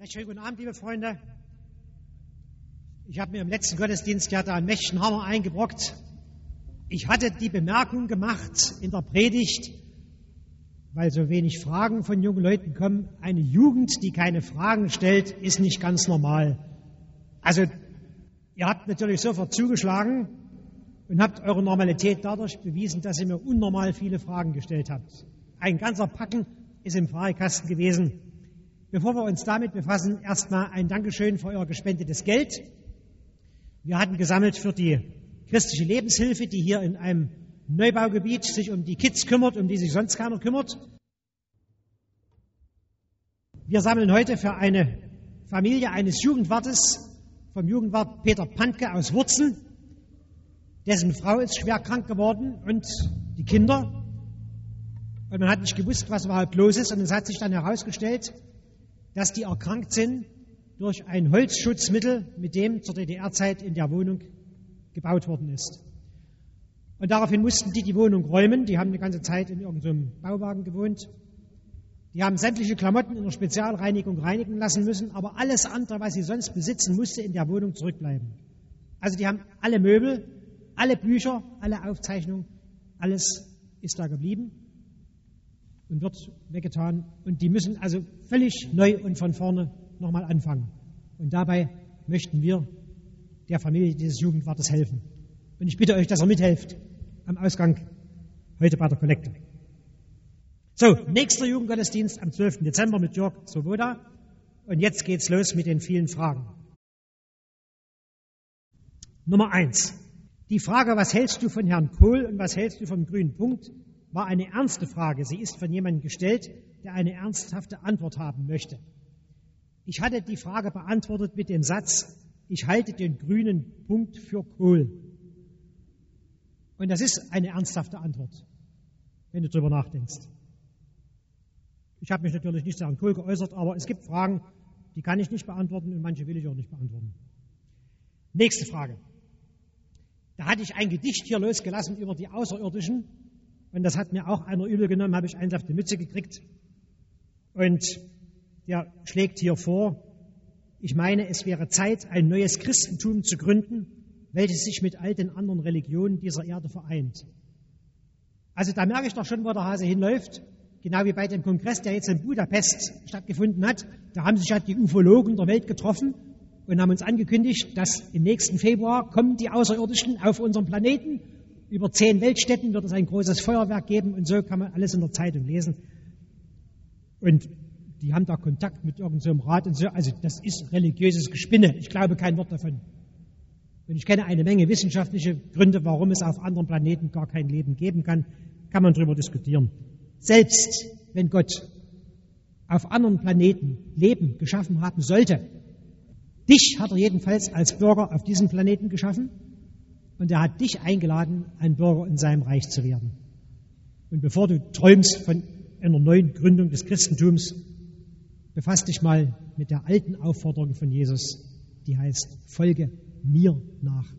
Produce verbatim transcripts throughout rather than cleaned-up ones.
Recht schönen guten Abend, liebe Freunde. Ich habe mir im letzten Gottesdienst ja da einen mächtigen Hammer eingebrockt. Ich hatte die Bemerkung gemacht in der Predigt, weil so wenig Fragen von jungen Leuten kommen, eine Jugend, die keine Fragen stellt, ist nicht ganz normal. Also, ihr habt natürlich sofort zugeschlagen und habt eure Normalität dadurch bewiesen, dass ihr mir unnormal viele Fragen gestellt habt. Ein ganzer Packen ist im Fragekasten gewesen. Bevor wir uns damit befassen, erstmal ein Dankeschön für euer gespendetes Geld. Wir hatten gesammelt für die christliche Lebenshilfe, die hier in einem Neubaugebiet sich um die Kids kümmert, um die sich sonst keiner kümmert. Wir sammeln heute für eine Familie eines Jugendwartes vom Jugendwart Peter Pantke aus Wurzen. Dessen Frau ist schwer krank geworden und die Kinder. Und man hat nicht gewusst, was überhaupt los ist. Und es hat sich dann herausgestellt, dass die erkrankt sind durch ein Holzschutzmittel, mit dem zur D D R-Zeit in der Wohnung gebaut worden ist. Und daraufhin mussten die die Wohnung räumen. Die haben eine ganze Zeit in irgendeinem Bauwagen gewohnt. Die haben sämtliche Klamotten in der Spezialreinigung reinigen lassen müssen, aber alles andere, was sie sonst besitzen, musste in der Wohnung zurückbleiben. Also die haben alle Möbel, alle Bücher, alle Aufzeichnungen, alles ist da geblieben und wird weggetan. Und die müssen also völlig neu und von vorne nochmal anfangen. Und dabei möchten wir der Familie dieses Jugendwartes helfen. Und ich bitte euch, dass ihr mithelft am Ausgang heute bei der Kollekte. So, nächster Jugendgottesdienst am zwölften Dezember mit Jörg Swoboda. Und jetzt geht's los mit den vielen Fragen. Nummer eins. Die Frage, was hältst du von Herrn Kohl und was hältst du vom grünen Punkt, war eine ernste Frage. Sie ist von jemandem gestellt, der eine ernsthafte Antwort haben möchte. Ich hatte die Frage beantwortet mit dem Satz, ich halte den grünen Punkt für Kohl. Und das ist eine ernsthafte Antwort, wenn du drüber nachdenkst. Ich habe mich natürlich nicht zu Herrn Kohl geäußert, aber es gibt Fragen, die kann ich nicht beantworten und manche will ich auch nicht beantworten. Nächste Frage. Da hatte ich ein Gedicht hier losgelassen über die Außerirdischen und das hat mir auch einer übel genommen, habe ich eins auf die Mütze gekriegt. Und der schlägt hier vor, ich meine, es wäre Zeit, ein neues Christentum zu gründen, welches sich mit all den anderen Religionen dieser Erde vereint. Also da merke ich doch schon, wo der Hase hinläuft. Genau wie bei dem Kongress, der jetzt in Budapest stattgefunden hat. Da haben sich ja die Ufologen der Welt getroffen und haben uns angekündigt, dass im nächsten Februar kommen die Außerirdischen auf unseren Planeten. Über zehn Weltstädten wird es ein großes Feuerwerk geben und so kann man alles in der Zeitung lesen. Und die haben da Kontakt mit irgendeinem Rat und so. Also das ist religiöses Gespinne. Ich glaube kein Wort davon. Und ich kenne eine Menge wissenschaftliche Gründe, warum es auf anderen Planeten gar kein Leben geben kann. Kann man darüber diskutieren. Selbst wenn Gott auf anderen Planeten Leben geschaffen haben sollte, dich hat er jedenfalls als Bürger auf diesem Planeten geschaffen und er hat dich eingeladen, ein Bürger in seinem Reich zu werden. Und bevor du träumst von einer neuen Gründung des Christentums, befass dich mal mit der alten Aufforderung von Jesus, die heißt, folge mir nach.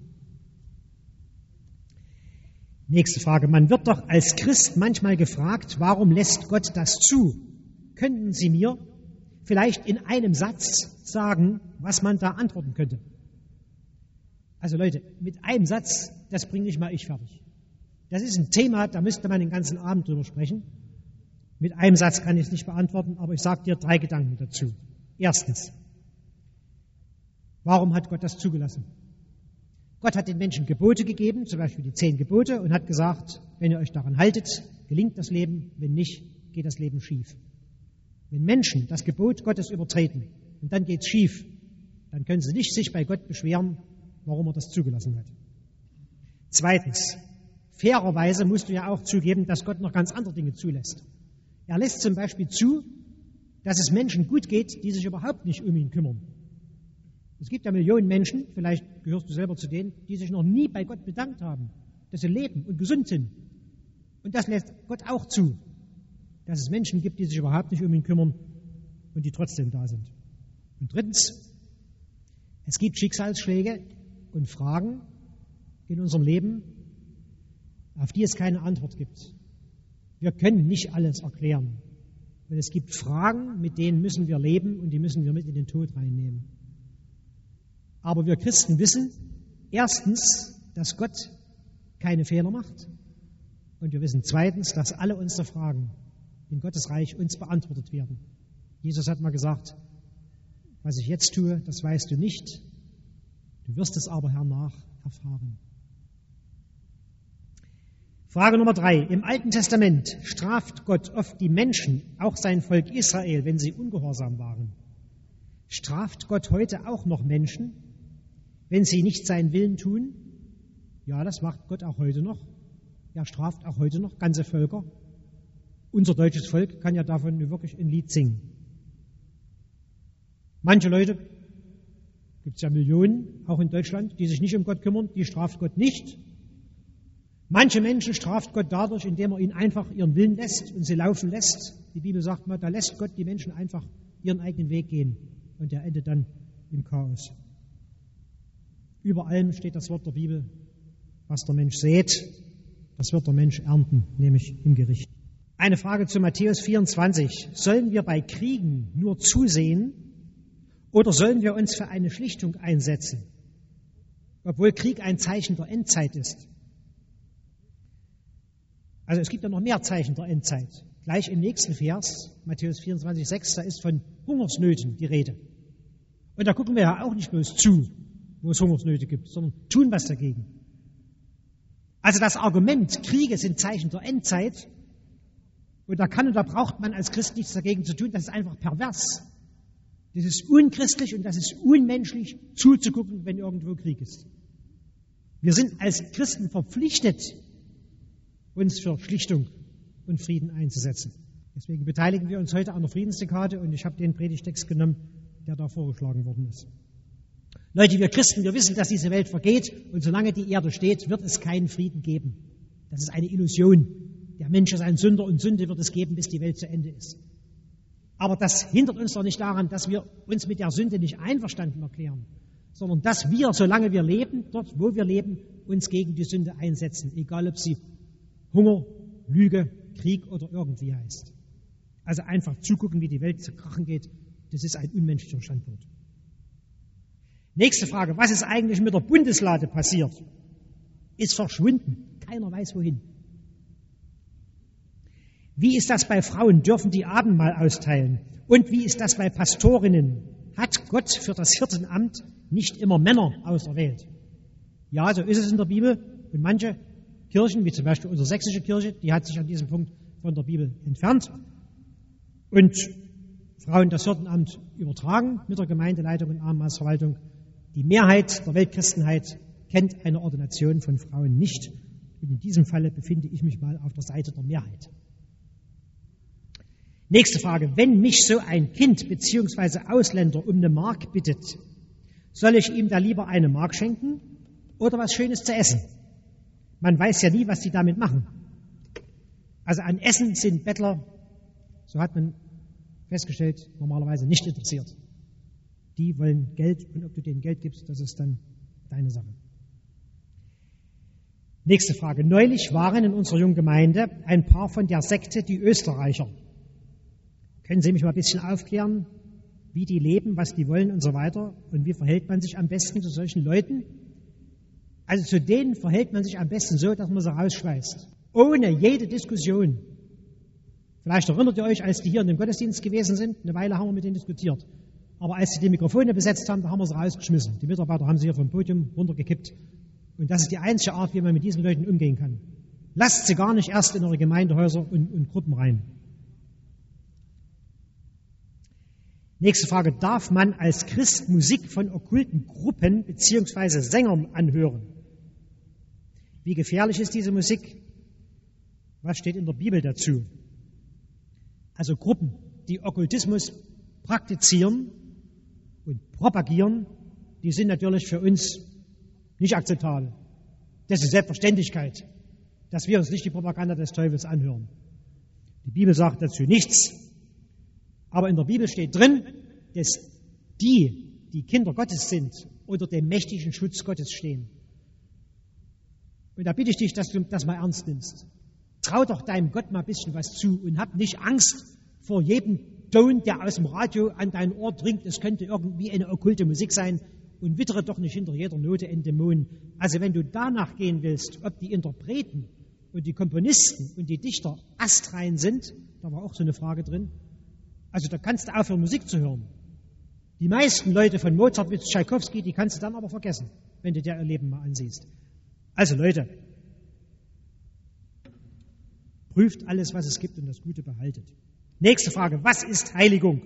Nächste Frage. Man wird doch als Christ manchmal gefragt, warum lässt Gott das zu? Könnten Sie mir vielleicht in einem Satz sagen, was man da antworten könnte? Also Leute, mit einem Satz, das bringe nicht mal ich fertig. Das ist ein Thema, da müsste man den ganzen Abend drüber sprechen. Mit einem Satz kann ich es nicht beantworten, aber ich sage dir drei Gedanken dazu. Erstens, warum hat Gott das zugelassen? Gott hat den Menschen Gebote gegeben, zum Beispiel die zehn Gebote, und hat gesagt, wenn ihr euch daran haltet, gelingt das Leben, wenn nicht, geht das Leben schief. Wenn Menschen das Gebot Gottes übertreten und dann geht's schief, dann können sie nicht sich bei Gott beschweren, warum er das zugelassen hat. Zweitens, fairerweise musst du ja auch zugeben, dass Gott noch ganz andere Dinge zulässt. Er lässt zum Beispiel zu, dass es Menschen gut geht, die sich überhaupt nicht um ihn kümmern. Es gibt ja Millionen Menschen, vielleicht gehörst du selber zu denen, die sich noch nie bei Gott bedankt haben, dass sie leben und gesund sind. Und das lässt Gott auch zu, dass es Menschen gibt, die sich überhaupt nicht um ihn kümmern und die trotzdem da sind. Und drittens, es gibt Schicksalsschläge und Fragen in unserem Leben, auf die es keine Antwort gibt. Wir können nicht alles erklären. Und es gibt Fragen, mit denen müssen wir leben und die müssen wir mit in den Tod reinnehmen. Aber wir Christen wissen erstens, dass Gott keine Fehler macht. Und wir wissen zweitens, dass alle unsere Fragen in Gottes Reich uns beantwortet werden. Jesus hat mal gesagt, was ich jetzt tue, das weißt du nicht. Du wirst es aber hernach erfahren. Frage Nummer drei. Im Alten Testament straft Gott oft die Menschen, auch sein Volk Israel, wenn sie ungehorsam waren. Straft Gott heute auch noch Menschen, wenn sie nicht seinen Willen tun? Ja, das macht Gott auch heute noch. Er straft auch heute noch ganze Völker. Unser deutsches Volk kann ja davon wirklich ein Lied singen. Manche Leute, gibt es ja Millionen, auch in Deutschland, die sich nicht um Gott kümmern, die straft Gott nicht. Manche Menschen straft Gott dadurch, indem er ihnen einfach ihren Willen lässt und sie laufen lässt. Die Bibel sagt mal, da lässt Gott die Menschen einfach ihren eigenen Weg gehen und der endet dann im Chaos. Über allem steht das Wort der Bibel, was der Mensch sät, das wird der Mensch ernten, nämlich im Gericht. Eine Frage zu Matthäus vierundzwanzig. Sollen wir bei Kriegen nur zusehen oder sollen wir uns für eine Schlichtung einsetzen, obwohl Krieg ein Zeichen der Endzeit ist? Also es gibt ja noch mehr Zeichen der Endzeit. Gleich im nächsten Vers, Matthäus vierundzwanzig, sechs, da ist von Hungersnöten die Rede. Und da gucken wir ja auch nicht bloß zu, wo es Hungersnöte gibt, sondern tun was dagegen. Also das Argument, Kriege sind Zeichen der Endzeit, und da kann und da braucht man als Christ nichts dagegen zu tun, das ist einfach pervers. Das ist unchristlich und das ist unmenschlich, zuzugucken, wenn irgendwo Krieg ist. Wir sind als Christen verpflichtet, uns für Schlichtung und Frieden einzusetzen. Deswegen beteiligen wir uns heute an der Friedensdekade und ich habe den Predigtext genommen, der da vorgeschlagen worden ist. Leute, wir Christen, wir wissen, dass diese Welt vergeht und solange die Erde steht, wird es keinen Frieden geben. Das ist eine Illusion. Der Mensch ist ein Sünder und Sünde wird es geben, bis die Welt zu Ende ist. Aber das hindert uns doch nicht daran, dass wir uns mit der Sünde nicht einverstanden erklären, sondern dass wir, solange wir leben, dort, wo wir leben, uns gegen die Sünde einsetzen, egal ob sie Hunger, Lüge, Krieg oder irgendwie heißt. Also einfach zugucken, wie die Welt zu krachen geht, das ist ein unmenschlicher Standpunkt. Nächste Frage, was ist eigentlich mit der Bundeslade passiert? Ist verschwunden, keiner weiß wohin. Wie ist das bei Frauen? Dürfen die Abendmahl austeilen? Und wie ist das bei Pastorinnen? Hat Gott für das Hirtenamt nicht immer Männer auserwählt? Ja, so ist es in der Bibel. Und manche Kirchen, wie zum Beispiel unsere sächsische Kirche, die hat sich an diesem Punkt von der Bibel entfernt und Frauen das Hirtenamt übertragen mit der Gemeindeleitung und Abendmahlsverwaltung. Die Mehrheit der Weltchristenheit kennt eine Ordination von Frauen nicht. Und in diesem Falle befinde ich mich mal auf der Seite der Mehrheit. Nächste Frage. Wenn mich so ein Kind bzw. Ausländer um eine Mark bittet, soll ich ihm da lieber eine Mark schenken oder was Schönes zu essen? Man weiß ja nie, was die damit machen. Also an Essen sind Bettler, so hat man festgestellt, normalerweise nicht interessiert. Die wollen Geld und ob du denen Geld gibst, das ist dann deine Sache. Nächste Frage. Neulich waren in unserer jungen Gemeinde ein paar von der Sekte die Österreicher. Können Sie mich mal ein bisschen aufklären, wie die leben, was die wollen und so weiter? Und wie verhält man sich am besten zu solchen Leuten? Also zu denen verhält man sich am besten so, dass man sie rausschmeißt. Ohne jede Diskussion. Vielleicht erinnert ihr euch, als die hier in dem Gottesdienst gewesen sind, eine Weile haben wir mit denen diskutiert. Aber als sie die Mikrofone besetzt haben, da haben wir sie rausgeschmissen. Die Mitarbeiter haben sie hier vom Podium runtergekippt. Und das ist die einzige Art, wie man mit diesen Leuten umgehen kann. Lasst sie gar nicht erst in eure Gemeindehäuser und, und Gruppen rein. Nächste Frage. Darf man als Christ Musik von okkulten Gruppen bzw. Sängern anhören? Wie gefährlich ist diese Musik? Was steht in der Bibel dazu? Also Gruppen, die Okkultismus praktizieren und propagieren, die sind natürlich für uns nicht akzeptabel. Das ist Selbstverständlichkeit, dass wir uns nicht die Propaganda des Teufels anhören. Die Bibel sagt dazu nichts. Aber in der Bibel steht drin, dass die, die Kinder Gottes sind, unter dem mächtigen Schutz Gottes stehen. Und da bitte ich dich, dass du das mal ernst nimmst. Trau doch deinem Gott mal ein bisschen was zu und hab nicht Angst vor jedem Ton, der aus dem Radio an dein Ohr dringt, es könnte irgendwie eine okkulte Musik sein, und wittere doch nicht hinter jeder Note in Dämonen. Also wenn du danach gehen willst, ob die Interpreten und die Komponisten und die Dichter astrein sind, da war auch so eine Frage drin, also da kannst du aufhören, Musik zu hören. Die meisten Leute von Mozart bis Tschaikowski, die kannst du dann aber vergessen, wenn du dir ihr Leben mal ansiehst. Also Leute, prüft alles, was es gibt und das Gute behaltet. Nächste Frage, was ist Heiligung?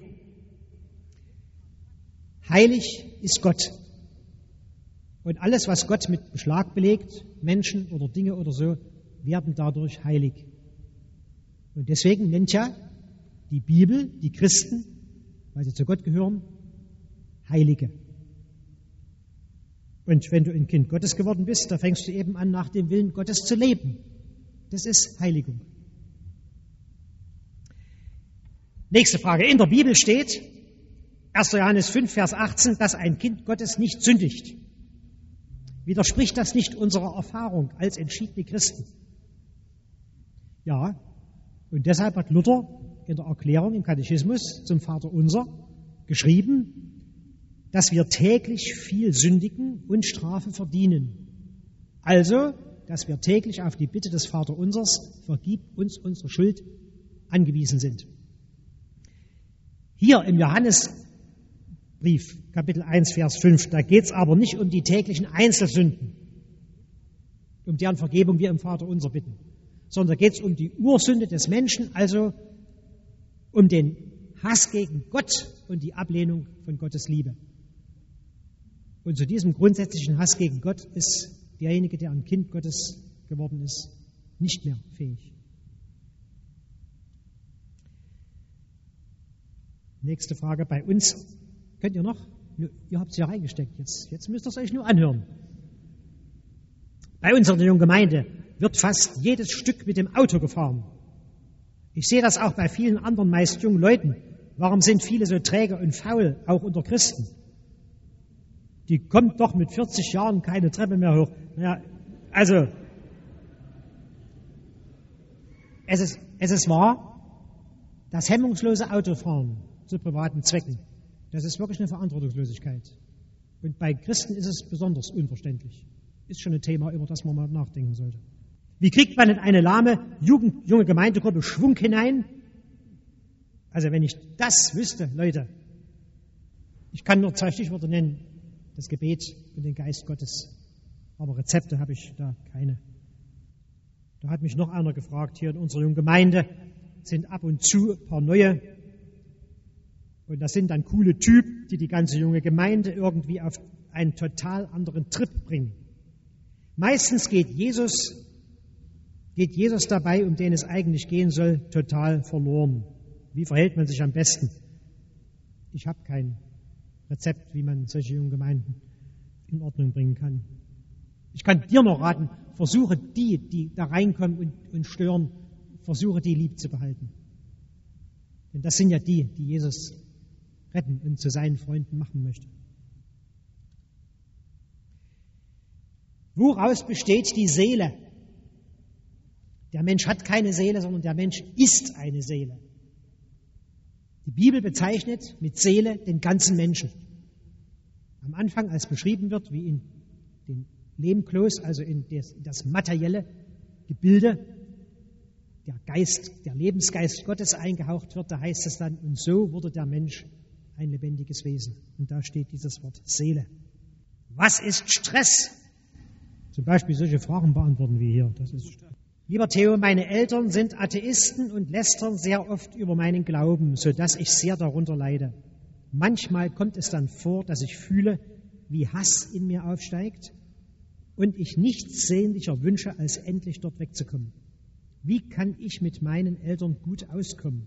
Heilig ist Gott. Und alles, was Gott mit Beschlag belegt, Menschen oder Dinge oder so, werden dadurch heilig. Und deswegen nennt ja die Bibel die Christen, weil sie zu Gott gehören, Heilige. Und wenn du ein Kind Gottes geworden bist, da fängst du eben an, nach dem Willen Gottes zu leben. Das ist Heiligung. Nächste Frage. In der Bibel steht, erster Johannes fünf, Vers achtzehn, dass ein Kind Gottes nicht sündigt. Widerspricht das nicht unserer Erfahrung als entschiedene Christen? Ja, und deshalb hat Luther in der Erklärung im Katechismus zum Vaterunser geschrieben, dass wir täglich viel sündigen und Strafe verdienen. Also, dass wir täglich auf die Bitte des Vaterunsers, vergib uns unsere Schuld, angewiesen sind. Hier im Johannesbrief, Kapitel eins, Vers fünf, da geht es aber nicht um die täglichen Einzelsünden, um deren Vergebung wir im Vaterunser bitten, sondern da geht es um die Ursünde des Menschen, also um den Hass gegen Gott und die Ablehnung von Gottes Liebe. Und zu diesem grundsätzlichen Hass gegen Gott ist derjenige, der ein Kind Gottes geworden ist, nicht mehr fähig. Nächste Frage bei uns. Könnt ihr noch? Ihr habt es ja reingesteckt. Jetzt, jetzt müsst ihr es euch nur anhören. Bei uns in der jungen Gemeinde wird fast jedes Stück mit dem Auto gefahren. Ich sehe das auch bei vielen anderen meist jungen Leuten. Warum sind viele so träge und faul, auch unter Christen? Die kommt doch mit vierzig Jahren keine Treppe mehr hoch. Naja, also, es ist, es ist wahr, das hemmungslose Autofahren zu privaten Zwecken, das ist wirklich eine Verantwortungslosigkeit. Und bei Christen ist es besonders unverständlich. Ist schon ein Thema, über das man mal nachdenken sollte. Wie kriegt man in eine lahme, Jugend, junge Gemeindegruppe Schwung hinein? Also wenn ich das wüsste, Leute, ich kann nur zwei Stichworte nennen, das Gebet und den Geist Gottes. Aber Rezepte habe ich da keine. Da hat mich noch einer gefragt, hier in unserer jungen Gemeinde sind ab und zu ein paar neue. Und das sind dann coole Typen, die die ganze junge Gemeinde irgendwie auf einen total anderen Trip bringen. Meistens geht Jesus, geht Jesus dabei, um den es eigentlich gehen soll, total verloren. Wie verhält man sich am besten? Ich habe kein Rezept, wie man solche jungen Gemeinden in Ordnung bringen kann. Ich kann dir noch raten, versuche die, die da reinkommen und, und stören, versuche die lieb zu behalten. Denn das sind ja die, die Jesus retten und zu seinen Freunden machen möchte. Woraus besteht die Seele? Der Mensch hat keine Seele, sondern der Mensch ist eine Seele. Die Bibel bezeichnet mit Seele den ganzen Menschen. Am Anfang, als beschrieben wird, wie in den Lehmkloß, also in das, in das materielle Gebilde, der Geist, der Lebensgeist Gottes eingehaucht wird, da heißt es dann, und so wurde der Mensch ein lebendiges Wesen. Und da steht dieses Wort Seele. Was ist Stress? Zum Beispiel solche Fragen beantworten wir hier. Das ist Lieber Theo, meine Eltern sind Atheisten und lästern sehr oft über meinen Glauben, sodass ich sehr darunter leide. Manchmal kommt es dann vor, dass ich fühle, wie Hass in mir aufsteigt und ich nichts sehnlicher wünsche, als endlich dort wegzukommen. Wie kann ich mit meinen Eltern gut auskommen?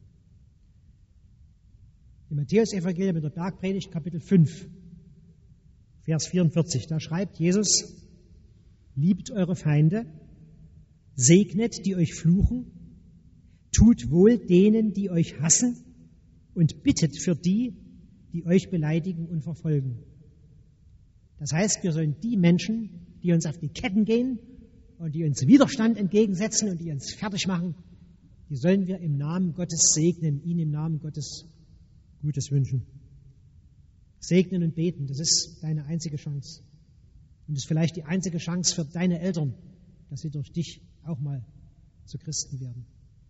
Im Matthäus-Evangelium in der Bergpredigt, Kapitel fünf, Vers vierundvierzig, da schreibt Jesus, liebt eure Feinde, segnet, die euch fluchen, tut wohl denen, die euch hassen und bittet für die, die euch beleidigen und verfolgen. Das heißt, wir sollen die Menschen, die uns auf die Ketten gehen und die uns Widerstand entgegensetzen und die uns fertig machen, die sollen wir im Namen Gottes segnen, ihnen im Namen Gottes Gutes wünschen. Segnen und beten, das ist deine einzige Chance. Und das ist vielleicht die einzige Chance für deine Eltern, dass sie durch dich auch mal zu Christen werden.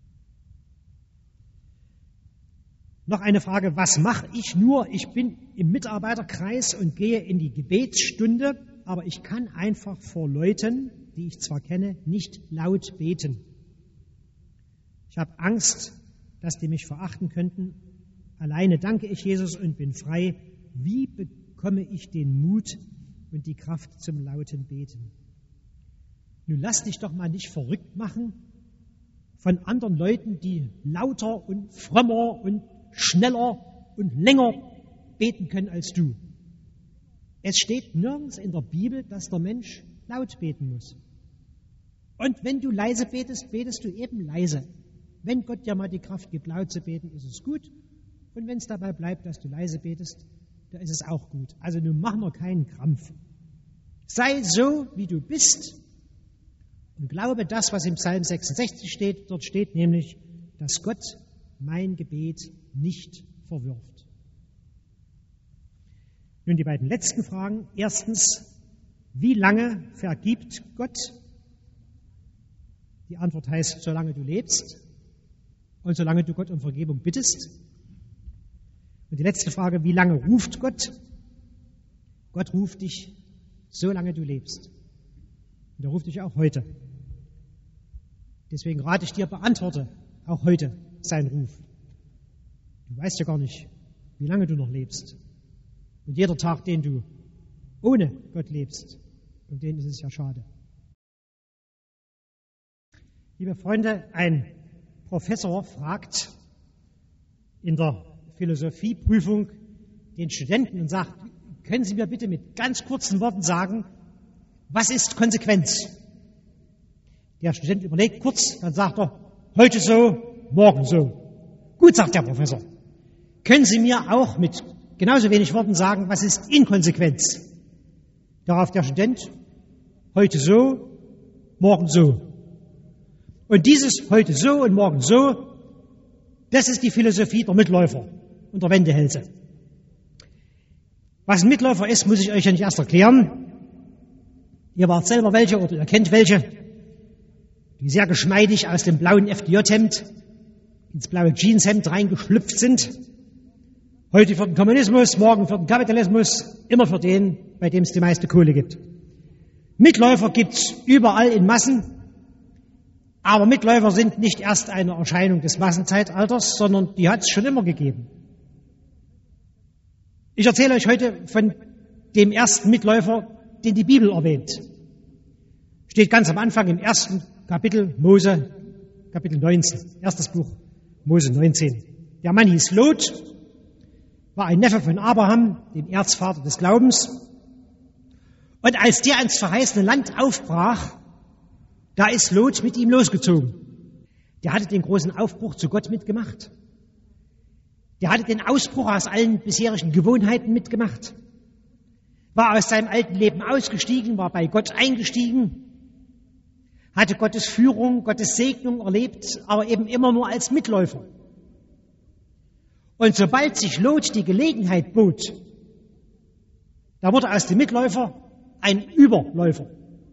Noch eine Frage, was mache ich nur? Ich bin im Mitarbeiterkreis und gehe in die Gebetsstunde, aber ich kann einfach vor Leuten, die ich zwar kenne, nicht laut beten. Ich habe Angst, dass die mich verachten könnten. Alleine danke ich Jesus und bin frei. Wie bekomme ich den Mut und die Kraft zum lauten Beten? Nun lass dich doch mal nicht verrückt machen von anderen Leuten, die lauter und frömmer und schneller und länger beten können als du. Es steht nirgends in der Bibel, dass der Mensch laut beten muss. Und wenn du leise betest, betest du eben leise. Wenn Gott dir mal die Kraft gibt, laut zu beten, ist es gut. Und wenn es dabei bleibt, dass du leise betest, dann ist es auch gut. Also nun mach nur keinen Krampf. Sei so, wie du bist und glaube das, was im Psalm sechsundsechzig steht. Dort steht nämlich, dass Gott mein Gebet nicht verwirft. Nun die beiden letzten Fragen. Erstens, wie lange vergibt Gott? Die Antwort heißt, solange du lebst und solange du Gott um Vergebung bittest. Und die letzte Frage, wie lange ruft Gott? Gott ruft dich, solange du lebst. Und er ruft dich auch heute. Deswegen rate ich dir, beantworte auch heute seinen Ruf. Du weißt ja gar nicht, wie lange du noch lebst. Und jeder Tag, den du ohne Gott lebst, um den ist es ja schade. Liebe Freunde, ein Professor fragt in der Philosophieprüfung den Studenten und sagt, können Sie mir bitte mit ganz kurzen Worten sagen, was ist Konsequenz? Der Student überlegt kurz, dann sagt er, heute so, morgen so. Gut, sagt der Professor. Können Sie mir auch mit genauso wenig Worten sagen, was ist Inkonsequenz? Darauf der Student, heute so, morgen so. Und dieses heute so und morgen so, das ist die Philosophie der Mitläufer und der Wendehälse. Was ein Mitläufer ist, muss ich euch ja nicht erst erklären. Ihr wart selber welche oder ihr kennt welche, die sehr geschmeidig aus dem blauen F D J-Hemd ins blaue Jeanshemd reingeschlüpft sind. Heute für den Kommunismus, morgen für den Kapitalismus, immer für den, bei dem es die meiste Kohle gibt. Mitläufer gibt es überall in Massen, aber Mitläufer sind nicht erst eine Erscheinung des Massenzeitalters, sondern die hat es schon immer gegeben. Ich erzähle euch heute von dem ersten Mitläufer, den die Bibel erwähnt. Steht ganz am Anfang im ersten Kapitel Mose, Kapitel neunzehn, erstes Buch Mose neunzehn. Der Mann hieß Lot, war ein Neffe von Abraham, dem Erzvater des Glaubens. Und als der ins verheißene Land aufbrach, da ist Lot mit ihm losgezogen. Der hatte den großen Aufbruch zu Gott mitgemacht. Der hatte den Ausbruch aus allen bisherigen Gewohnheiten mitgemacht. War aus seinem alten Leben ausgestiegen, war bei Gott eingestiegen, hatte Gottes Führung, Gottes Segnung erlebt, aber eben immer nur als Mitläufer. Und sobald sich Lot die Gelegenheit bot, da wurde aus dem Mitläufer ein Überläufer.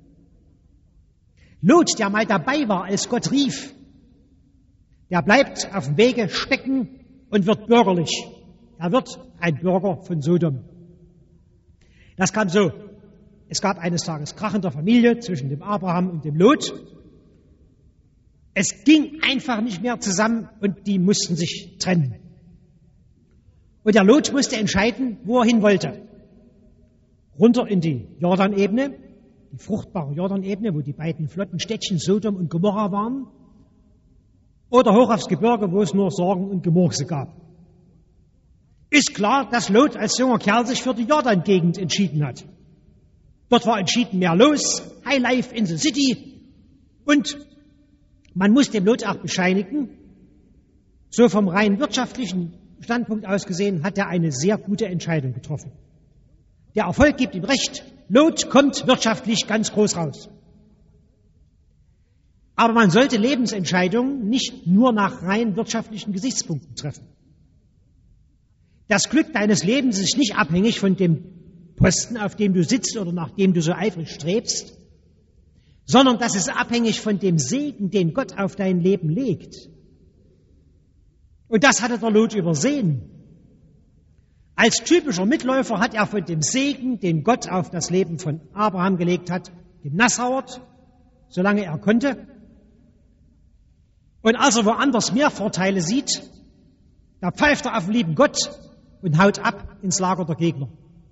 Lot, der mal dabei war, als Gott rief, der bleibt auf dem Wege stecken und wird bürgerlich. Er wird ein Bürger von Sodom. Das kam so. Es gab eines Tages Krach in der Familie zwischen dem Abraham und dem Lot. Es ging einfach nicht mehr zusammen und die mussten sich trennen. Und der Lot musste entscheiden, wo er hin wollte. Runter in die Jordanebene, die fruchtbare Jordanebene, wo die beiden flotten Städtchen Sodom und Gomorra waren, oder hoch aufs Gebirge, wo es nur Sorgen und Gemurkse gab. Ist klar, dass Lot als junger Kerl sich für die Jordan-Gegend entschieden hat. Dort war entschieden mehr los, High Life in the City, und man muss dem Lot auch bescheinigen, so vom rein wirtschaftlichen Standpunkt aus gesehen, hat er eine sehr gute Entscheidung getroffen. Der Erfolg gibt ihm recht, Lot kommt wirtschaftlich ganz groß raus. Aber man sollte Lebensentscheidungen nicht nur nach rein wirtschaftlichen Gesichtspunkten treffen. Das Glück deines Lebens ist nicht abhängig von dem Posten, auf dem du sitzt oder nach dem du so eifrig strebst, sondern das ist abhängig von dem Segen, den Gott auf dein Leben legt. Und das hatte der Lot übersehen. Als typischer Mitläufer hat er von dem Segen, den Gott auf das Leben von Abraham gelegt hat, genassauert, solange er konnte. Und als er woanders mehr Vorteile sieht, da pfeift er auf den lieben Gott und haut ab ins Lager der Gegner.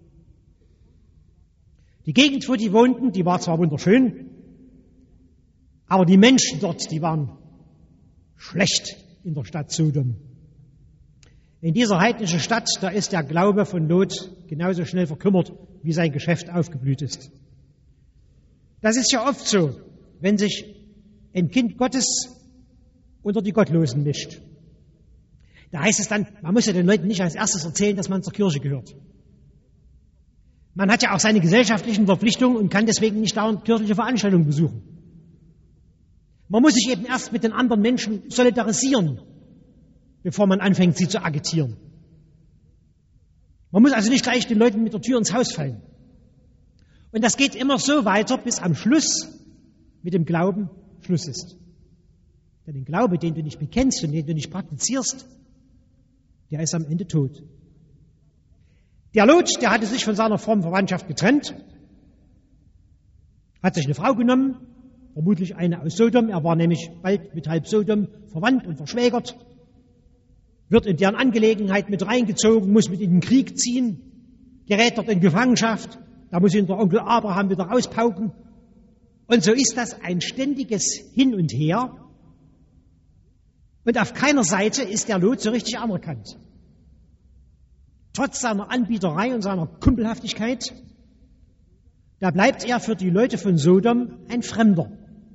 Die Gegend, wo die wohnten, die war zwar wunderschön, aber die Menschen dort, die waren schlecht in der Stadt Sodom. In dieser heidnischen Stadt, da ist der Glaube von Lot genauso schnell verkümmert, wie sein Geschäft aufgeblüht ist. Das ist ja oft so, wenn sich ein Kind Gottes unter die Gottlosen mischt. Da heißt es dann, man muss ja den Leuten nicht als erstes erzählen, dass man zur Kirche gehört. Man hat ja auch seine gesellschaftlichen Verpflichtungen und kann deswegen nicht dauernd kirchliche Veranstaltungen besuchen. Man muss sich eben erst mit den anderen Menschen solidarisieren, bevor man anfängt, sie zu agitieren. Man muss also nicht gleich den Leuten mit der Tür ins Haus fallen. Und das geht immer so weiter, bis am Schluss mit dem Glauben Schluss ist. Denn den Glaube, den du nicht bekennst und den du nicht praktizierst, der ist am Ende tot. Der Lot, der hatte sich von seiner frommen Verwandtschaft getrennt, hat sich eine Frau genommen, vermutlich eine aus Sodom, er war nämlich bald mit halb Sodom verwandt und verschwägert, wird in deren Angelegenheit mit reingezogen, muss mit in den Krieg ziehen, gerät dort in Gefangenschaft, da muss ihn der Onkel Abraham wieder rauspauken. Und so ist das ein ständiges Hin und Her. Und auf keiner Seite ist der Lot so richtig anerkannt. Trotz seiner Anbieterei und seiner Kumpelhaftigkeit, da bleibt er für die Leute von Sodom ein Fremder,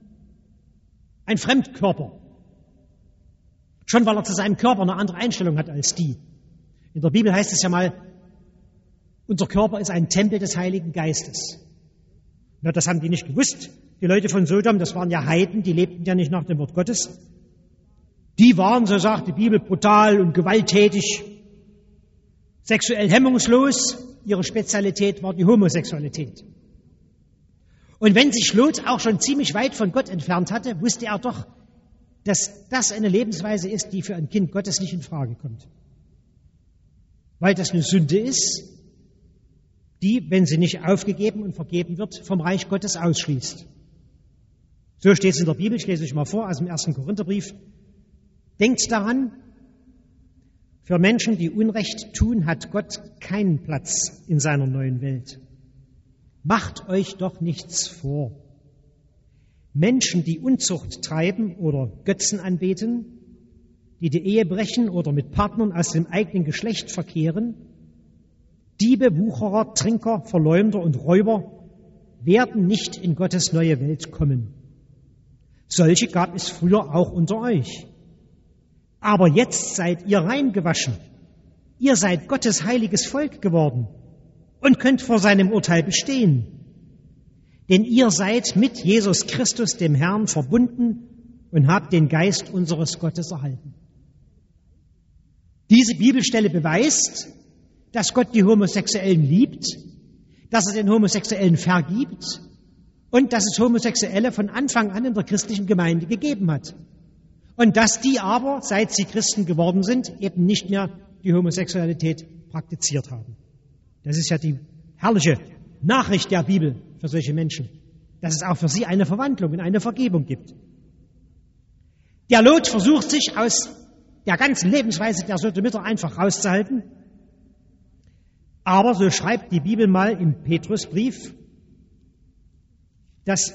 ein Fremdkörper. Schon weil er zu seinem Körper eine andere Einstellung hat als die. In der Bibel heißt es ja mal, unser Körper ist ein Tempel des Heiligen Geistes. Na, das haben die nicht gewusst. Die Leute von Sodom, das waren ja Heiden, die lebten ja nicht nach dem Wort Gottes. Die waren, so sagt die Bibel, brutal und gewalttätig, sexuell hemmungslos. Ihre Spezialität war die Homosexualität. Und wenn sich Lot auch schon ziemlich weit von Gott entfernt hatte, wusste er doch, dass das eine Lebensweise ist, die für ein Kind Gottes nicht in Frage kommt. Weil das eine Sünde ist, die, wenn sie nicht aufgegeben und vergeben wird, vom Reich Gottes ausschließt. So steht es in der Bibel, ich lese euch mal vor, aus dem ersten Korintherbrief. Denkt daran, für Menschen, die Unrecht tun, hat Gott keinen Platz in seiner neuen Welt. Macht euch doch nichts vor. Menschen, die Unzucht treiben oder Götzen anbeten, die die Ehe brechen oder mit Partnern aus dem eigenen Geschlecht verkehren, Diebe, Wucherer, Trinker, Verleumder und Räuber werden nicht in Gottes neue Welt kommen. Solche gab es früher auch unter euch. Aber jetzt seid ihr reingewaschen. Ihr seid Gottes heiliges Volk geworden und könnt vor seinem Urteil bestehen. Denn ihr seid mit Jesus Christus, dem Herrn, verbunden und habt den Geist unseres Gottes erhalten. Diese Bibelstelle beweist, dass Gott die Homosexuellen liebt, dass er den Homosexuellen vergibt und dass es Homosexuelle von Anfang an in der christlichen Gemeinde gegeben hat. Und dass die aber, seit sie Christen geworden sind, eben nicht mehr die Homosexualität praktiziert haben. Das ist ja die herrliche Nachricht der Bibel für solche Menschen, dass es auch für sie eine Verwandlung und eine Vergebung gibt. Der Lot versucht sich aus der ganzen Lebensweise der Sodomiter einfach rauszuhalten. Aber so schreibt die Bibel mal im Petrusbrief, dass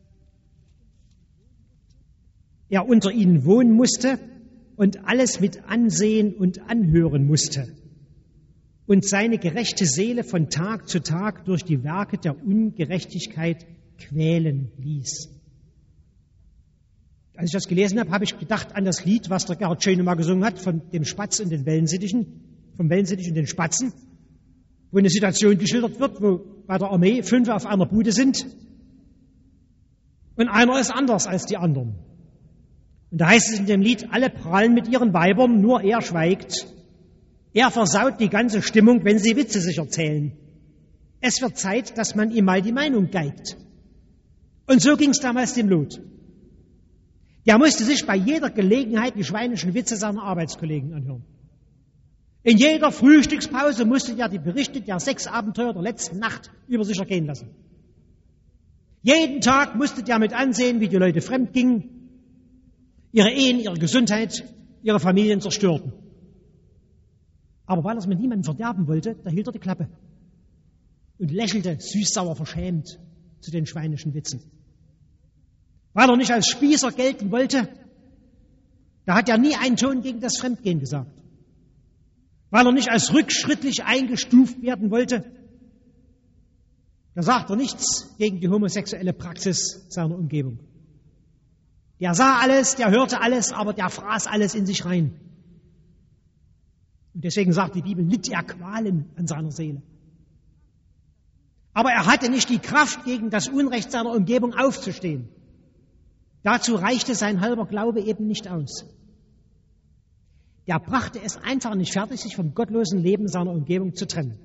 er unter ihnen wohnen musste und alles mit ansehen und anhören musste und seine gerechte Seele von Tag zu Tag durch die Werke der Ungerechtigkeit quälen ließ. Als ich das gelesen habe, habe ich gedacht an das Lied, was der Gerhard Schöne mal gesungen hat, von dem Spatz und den Wellensittichen, vom Wellensittich und den Spatzen, wo eine Situation geschildert wird, wo bei der Armee fünf auf einer Bude sind Und einer ist anders als die anderen. Und da heißt es in dem Lied, alle prahlen mit ihren Weibern, nur er schweigt. Er versaut die ganze Stimmung, wenn sie Witze sich erzählen. Es wird Zeit, dass man ihm mal die Meinung geigt. Und so ging es damals dem Lot. Der musste sich bei jeder Gelegenheit die schweinischen Witze seiner Arbeitskollegen anhören. In jeder Frühstückspause musste der die Berichte der Sexabenteuer der letzten Nacht über sich ergehen lassen. Jeden Tag musste der mit ansehen, wie die Leute fremd gingen, ihre Ehen, ihre Gesundheit, ihre Familien zerstörten. Aber weil er es mit niemandem verderben wollte, da hielt er die Klappe und lächelte süß-sauer verschämt zu den schweinischen Witzen. Weil er nicht als Spießer gelten wollte, da hat er nie einen Ton gegen das Fremdgehen gesagt. Weil er nicht als rückschrittlich eingestuft werden wollte, da sagt er nichts gegen die homosexuelle Praxis seiner Umgebung. Der sah alles, der hörte alles, aber der fraß alles in sich rein. Und deswegen sagt die Bibel, litt er Qualen an seiner Seele. Aber er hatte nicht die Kraft, gegen das Unrecht seiner Umgebung aufzustehen. Dazu reichte sein halber Glaube eben nicht aus. Der brachte es einfach nicht fertig, sich vom gottlosen Leben seiner Umgebung zu trennen.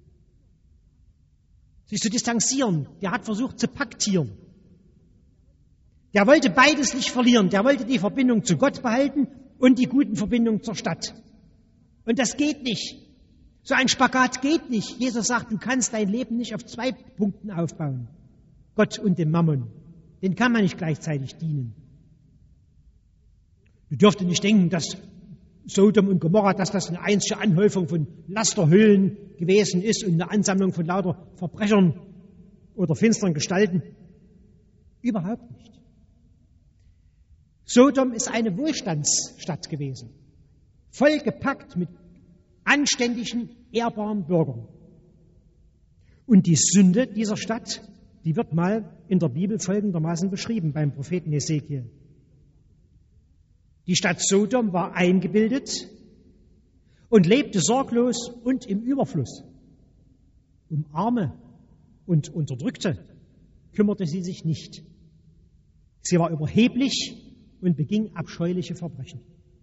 Sich zu distanzieren. Der hat versucht zu paktieren. Der wollte beides nicht verlieren. Der wollte die Verbindung zu Gott behalten und die guten Verbindungen zur Stadt. Und das geht nicht. So ein Spagat geht nicht. Jesus sagt, du kannst dein Leben nicht auf zwei Punkten aufbauen. Gott und dem Mammon. Den kann man nicht gleichzeitig dienen. Du dürfst nicht denken, dass Sodom und Gomorra, dass das eine einzige Anhäufung von Lasterhüllen gewesen ist und eine Ansammlung von lauter Verbrechern oder finsteren Gestalten. Überhaupt nicht. Sodom ist eine Wohlstandsstadt gewesen, vollgepackt mit anständigen, ehrbaren Bürgern. Und die Sünde dieser Stadt, die wird mal in der Bibel folgendermaßen beschrieben beim Propheten Hesekiel. Die Stadt Sodom war eingebildet und lebte sorglos und im Überfluss. Um Arme und Unterdrückte kümmerte sie sich nicht. Sie war überheblich und beging abscheuliche Verbrechen.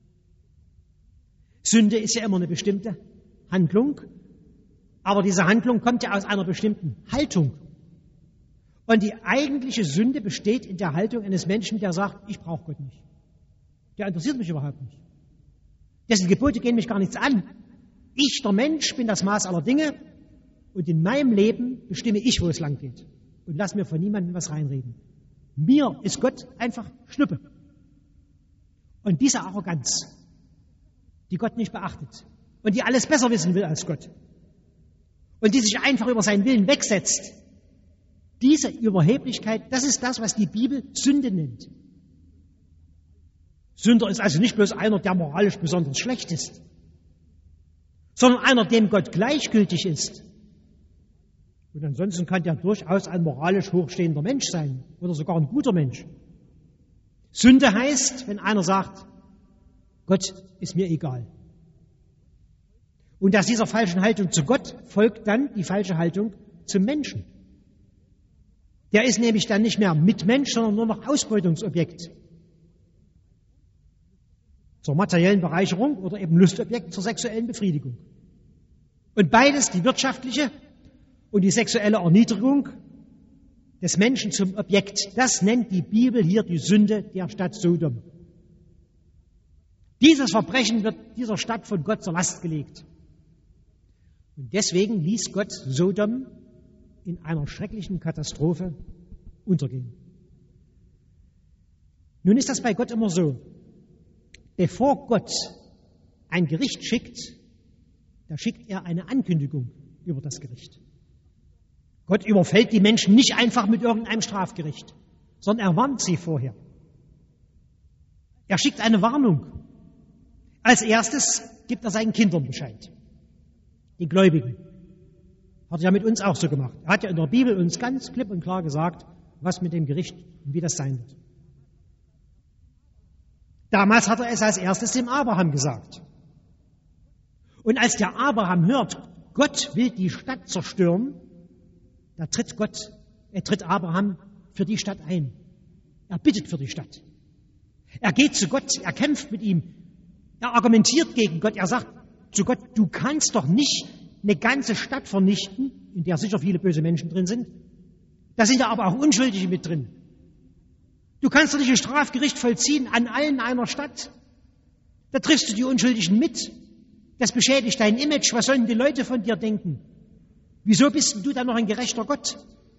Sünde ist ja immer eine bestimmte Handlung, aber diese Handlung kommt ja aus einer bestimmten Haltung. Und die eigentliche Sünde besteht in der Haltung eines Menschen, der sagt, ich brauche Gott nicht. Der interessiert mich überhaupt nicht. Dessen Gebote gehen mich gar nichts an. Ich, der Mensch, bin das Maß aller Dinge und in meinem Leben bestimme ich, wo es lang geht. Und lass mir von niemandem was reinreden. Mir ist Gott einfach Schnuppe. Und diese Arroganz, die Gott nicht beachtet und die alles besser wissen will als Gott und die sich einfach über seinen Willen wegsetzt, diese Überheblichkeit, das ist das, was die Bibel Sünde nennt. Sünder ist also nicht bloß einer, der moralisch besonders schlecht ist, sondern einer, dem Gott gleichgültig ist. Und ansonsten kann der durchaus ein moralisch hochstehender Mensch sein oder sogar ein guter Mensch. Sünde heißt, wenn einer sagt, Gott ist mir egal. Und aus dieser falschen Haltung zu Gott folgt dann die falsche Haltung zum Menschen. Der ist nämlich dann nicht mehr Mitmensch, sondern nur noch Ausbeutungsobjekt. Zur materiellen Bereicherung oder eben Lustobjekt zur sexuellen Befriedigung. Und beides, die wirtschaftliche und die sexuelle Erniedrigung des Menschen zum Objekt, das nennt die Bibel hier die Sünde der Stadt Sodom. Dieses Verbrechen wird dieser Stadt von Gott zur Last gelegt. Und deswegen ließ Gott Sodom in einer schrecklichen Katastrophe untergehen. Nun ist das bei Gott immer so. Bevor Gott ein Gericht schickt, da schickt er eine Ankündigung über das Gericht. Gott überfällt die Menschen nicht einfach mit irgendeinem Strafgericht, sondern er warnt sie vorher. Er schickt eine Warnung. Als erstes gibt er seinen Kindern Bescheid, den Gläubigen. Hat er ja mit uns auch so gemacht. Er hat ja in der Bibel uns ganz klipp und klar gesagt, was mit dem Gericht und wie das sein wird. Damals hat er es als erstes dem Abraham gesagt. Und als der Abraham hört, Gott will die Stadt zerstören, da tritt Gott, er tritt Abraham für die Stadt ein. Er bittet für die Stadt. Er geht zu Gott, er kämpft mit ihm. Er argumentiert gegen Gott. Er sagt zu Gott, du kannst doch nicht eine ganze Stadt vernichten, in der sicher viele böse Menschen drin sind. Da sind ja aber auch Unschuldige mit drin. Du kannst doch nicht ein Strafgericht vollziehen an allen einer Stadt. Da triffst du die Unschuldigen mit. Das beschädigt dein Image. Was sollen die Leute von dir denken? Wieso bist du dann noch ein gerechter Gott?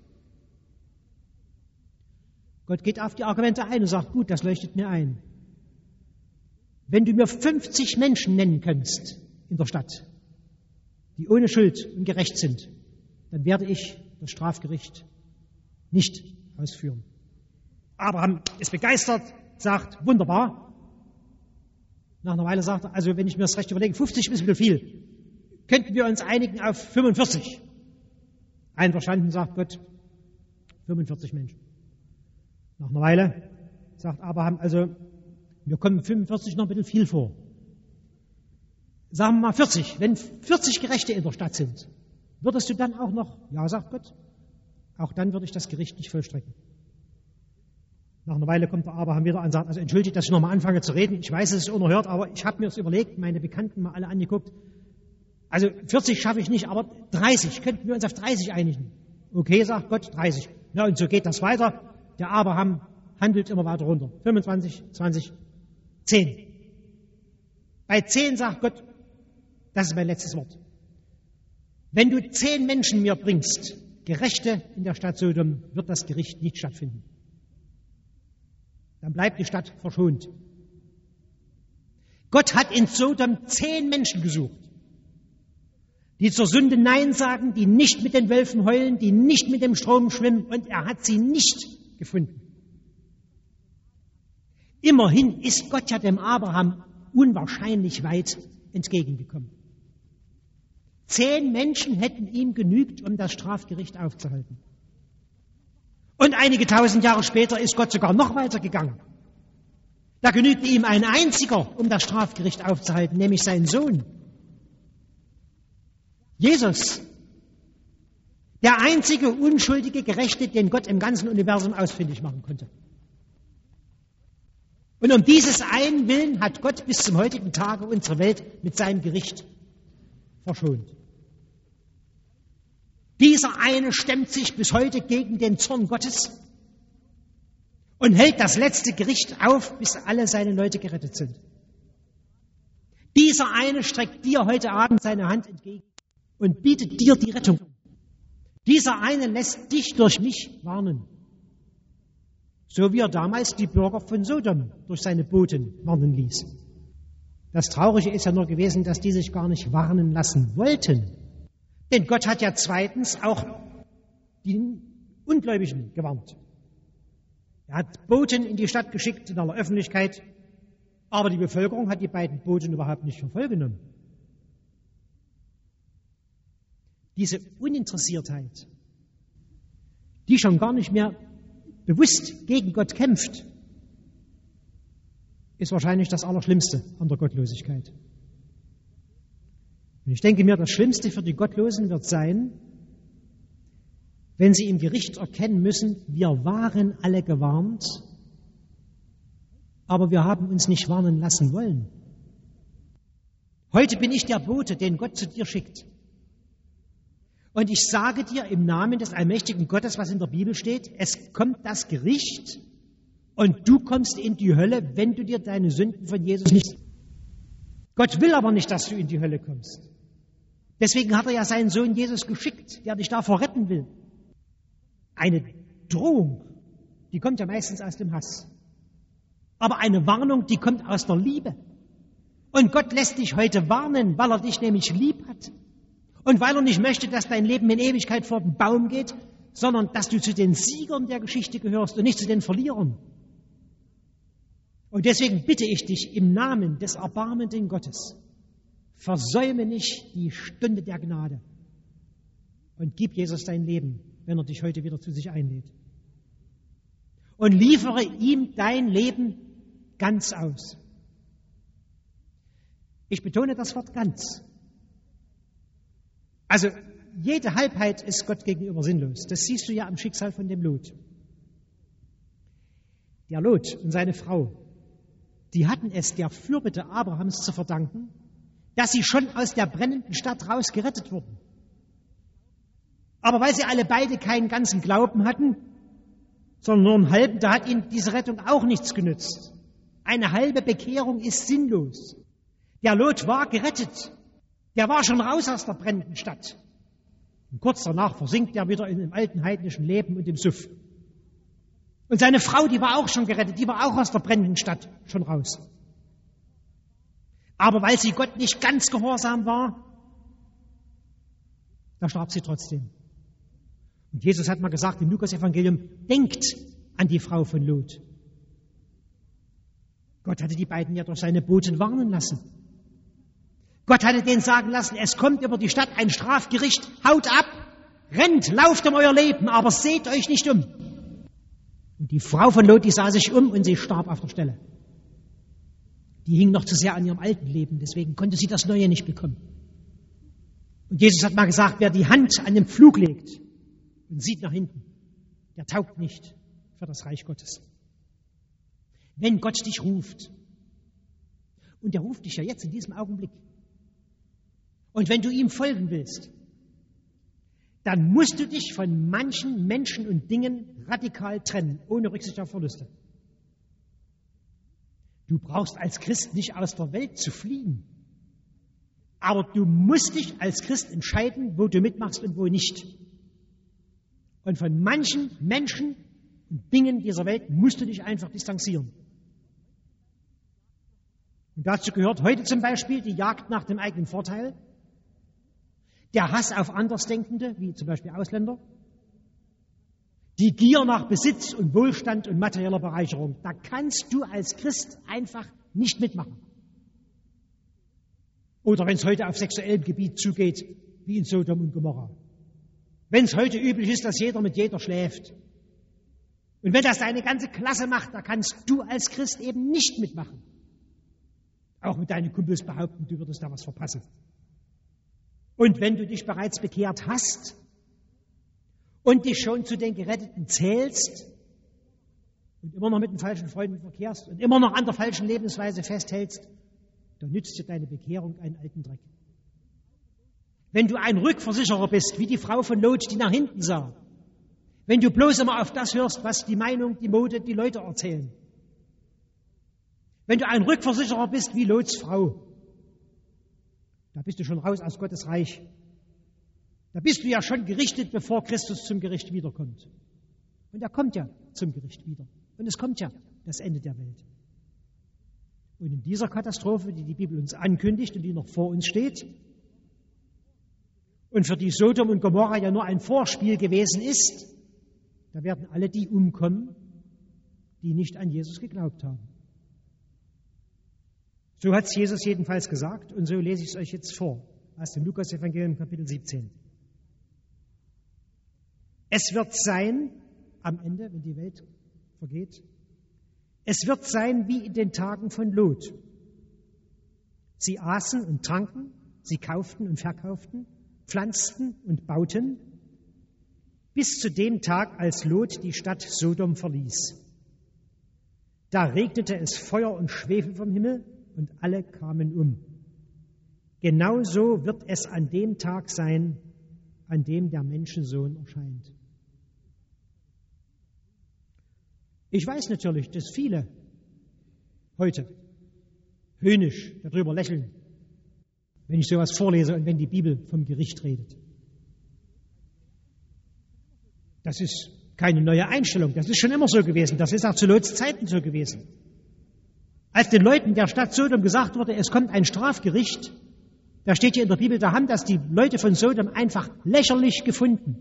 Gott geht auf die Argumente ein und sagt, gut, das leuchtet mir ein. Wenn du mir fünfzig Menschen nennen kannst in der Stadt, die ohne Schuld und gerecht sind, dann werde ich das Strafgericht nicht ausführen. Abraham ist begeistert, sagt, wunderbar. Nach einer Weile sagt er, also wenn ich mir das recht überlege, fünfzig ist wieder viel. Könnten wir uns einigen auf fünfundvierzig? Einverstanden, sagt Gott, fünfundvierzig Menschen. Nach einer Weile sagt Abraham, also mir kommen fünfundvierzig noch ein bisschen viel vor. Sagen wir mal vierzig. Wenn vierzig Gerechte in der Stadt sind, würdest du dann auch noch, ja, sagt Gott, auch dann würde ich das Gericht nicht vollstrecken. Nach einer Weile kommt der Abraham wieder und sagt, also entschuldigt, dass ich nochmal anfange zu reden. Ich weiß, es ist unerhört, aber ich habe mir das überlegt, meine Bekannten mal alle angeguckt. Also vierzig schaffe ich nicht, aber dreißig, könnten wir uns auf dreißig einigen. Okay, sagt Gott, dreißig. Ja, und so geht das weiter. Der Abraham handelt immer weiter runter. fünfundzwanzig, zwanzig, zehn. Bei zehn sagt Gott, das ist mein letztes Wort. Wenn du zehn Menschen mir bringst, Gerechte in der Stadt Sodom, wird das Gericht nicht stattfinden. Dann bleibt die Stadt verschont. Gott hat in Sodom zehn Menschen gesucht, die zur Sünde Nein sagen, die nicht mit den Wölfen heulen, die nicht mit dem Strom schwimmen, und er hat sie nicht gefunden. Immerhin ist Gott ja dem Abraham unwahrscheinlich weit entgegengekommen. Zehn Menschen hätten ihm genügt, um das Strafgericht aufzuhalten. Und einige tausend Jahre später ist Gott sogar noch weiter gegangen. Da genügte ihm ein einziger, um das Strafgericht aufzuhalten, nämlich sein Sohn. Jesus, der einzige unschuldige Gerechte, den Gott im ganzen Universum ausfindig machen konnte. Und um dieses einen Willen hat Gott bis zum heutigen Tage unsere Welt mit seinem Gericht verschont. Dieser eine stemmt sich bis heute gegen den Zorn Gottes und hält das letzte Gericht auf, bis alle seine Leute gerettet sind. Dieser eine streckt dir heute Abend seine Hand entgegen und bietet dir die Rettung. Dieser eine lässt dich durch mich warnen. So wie er damals die Bürger von Sodom durch seine Boten warnen ließ. Das Traurige ist ja nur gewesen, dass die sich gar nicht warnen lassen wollten. Denn Gott hat ja zweitens auch die Ungläubigen gewarnt. Er hat Boten in die Stadt geschickt in aller Öffentlichkeit, aber die Bevölkerung hat die beiden Boten überhaupt nicht für voll genommen. Diese Uninteressiertheit, die schon gar nicht mehr bewusst gegen Gott kämpft, ist wahrscheinlich das Allerschlimmste an der Gottlosigkeit. Und ich denke mir, das Schlimmste für die Gottlosen wird sein, wenn sie im Gericht erkennen müssen, wir waren alle gewarnt, aber wir haben uns nicht warnen lassen wollen. Heute bin ich der Bote, den Gott zu dir schickt. Und ich sage dir im Namen des allmächtigen Gottes, was in der Bibel steht, es kommt das Gericht und du kommst in die Hölle, wenn du dir deine Sünden von Jesus nicht... Gott will aber nicht, dass du in die Hölle kommst. Deswegen hat er ja seinen Sohn Jesus geschickt, der dich davor retten will. Eine Drohung, die kommt ja meistens aus dem Hass. Aber eine Warnung, die kommt aus der Liebe. Und Gott lässt dich heute warnen, weil er dich nämlich lieb hat. Und weil er nicht möchte, dass dein Leben in Ewigkeit vor den Baum geht, sondern dass du zu den Siegern der Geschichte gehörst und nicht zu den Verlierern. Und deswegen bitte ich dich im Namen des erbarmenden Gottes, versäume nicht die Stunde der Gnade und gib Jesus dein Leben, wenn er dich heute wieder zu sich einlädt. Und liefere ihm dein Leben ganz aus. Ich betone das Wort ganz. Also jede Halbheit ist Gott gegenüber sinnlos. Das siehst du ja am Schicksal von dem Lot. Der Lot und seine Frau, die hatten es der Fürbitte Abrahams zu verdanken, dass sie schon aus der brennenden Stadt raus gerettet wurden. Aber weil sie alle beide keinen ganzen Glauben hatten, sondern nur einen halben, da hat ihnen diese Rettung auch nichts genützt. Eine halbe Bekehrung ist sinnlos. Der Lot war gerettet. Der war schon raus aus der brennenden Stadt. Und kurz danach versinkt er wieder in dem alten heidnischen Leben und im Suff. Und seine Frau, die war auch schon gerettet, die war auch aus der brennenden Stadt schon raus. Aber weil sie Gott nicht ganz gehorsam war, da starb sie trotzdem. Und Jesus hat mal gesagt im Lukas-Evangelium, denkt an die Frau von Lot. Gott hatte die beiden ja durch seine Boten warnen lassen. Gott hatte denen sagen lassen, es kommt über die Stadt ein Strafgericht, haut ab, rennt, lauft um euer Leben, aber seht euch nicht um. Und die Frau von Lot, die sah sich um und sie starb auf der Stelle. Die hing noch zu sehr an ihrem alten Leben, deswegen konnte sie das Neue nicht bekommen. Und Jesus hat mal gesagt, wer die Hand an den Pflug legt und sieht nach hinten, der taugt nicht für das Reich Gottes. Wenn Gott dich ruft, und er ruft dich ja jetzt in diesem Augenblick, und wenn du ihm folgen willst, dann musst du dich von manchen Menschen und Dingen radikal trennen, ohne Rücksicht auf Verluste. Du brauchst als Christ nicht aus der Welt zu fliehen, aber du musst dich als Christ entscheiden, wo du mitmachst und wo nicht. Und von manchen Menschen und Dingen dieser Welt musst du dich einfach distanzieren. Und dazu gehört heute zum Beispiel die Jagd nach dem eigenen Vorteil, der Hass auf Andersdenkende, wie zum Beispiel Ausländer, die Gier nach Besitz und Wohlstand und materieller Bereicherung. Da kannst du als Christ einfach nicht mitmachen. Oder wenn es heute auf sexuellem Gebiet zugeht, wie in Sodom und Gomorra. Wenn es heute üblich ist, dass jeder mit jeder schläft. Und wenn das deine ganze Klasse macht, da kannst du als Christ eben nicht mitmachen. Auch mit deinen Kumpels behaupten, du würdest da was verpassen. Und wenn du dich bereits bekehrt hast und dich schon zu den Geretteten zählst und immer noch mit den falschen Freunden verkehrst und immer noch an der falschen Lebensweise festhältst, dann nützt dir deine Bekehrung einen alten Dreck. Wenn du ein Rückversicherer bist, wie die Frau von Lot, die nach hinten sah, wenn du bloß immer auf das hörst, was die Meinung, die Mode, die Leute erzählen, wenn du ein Rückversicherer bist wie Lots Frau, da bist du schon raus aus Gottes Reich. Da bist du ja schon gerichtet, bevor Christus zum Gericht wiederkommt. Und er kommt ja zum Gericht wieder. Und es kommt ja das Ende der Welt. Und in dieser Katastrophe, die die Bibel uns ankündigt und die noch vor uns steht, und für die Sodom und Gomorra ja nur ein Vorspiel gewesen ist, da werden alle die umkommen, die nicht an Jesus geglaubt haben. So hat es Jesus jedenfalls gesagt und so lese ich es euch jetzt vor, aus dem Lukas-Evangelium Kapitel siebzehn. Es wird sein, am Ende, wenn die Welt vergeht, es wird sein wie in den Tagen von Lot. Sie aßen und tranken, sie kauften und verkauften, pflanzten und bauten, bis zu dem Tag, als Lot die Stadt Sodom verließ. Da regnete es Feuer und Schwefel vom Himmel, und alle kamen um. Genauso wird es an dem Tag sein, an dem der Menschensohn erscheint. Ich weiß natürlich, dass viele heute höhnisch darüber lächeln, wenn ich sowas vorlese und wenn die Bibel vom Gericht redet. Das ist keine neue Einstellung, das ist schon immer so gewesen, das ist auch zu Lots Zeiten so gewesen. Als den Leuten der Stadt Sodom gesagt wurde, es kommt ein Strafgericht, da steht hier in der Bibel, da haben das die Leute von Sodom einfach lächerlich gefunden.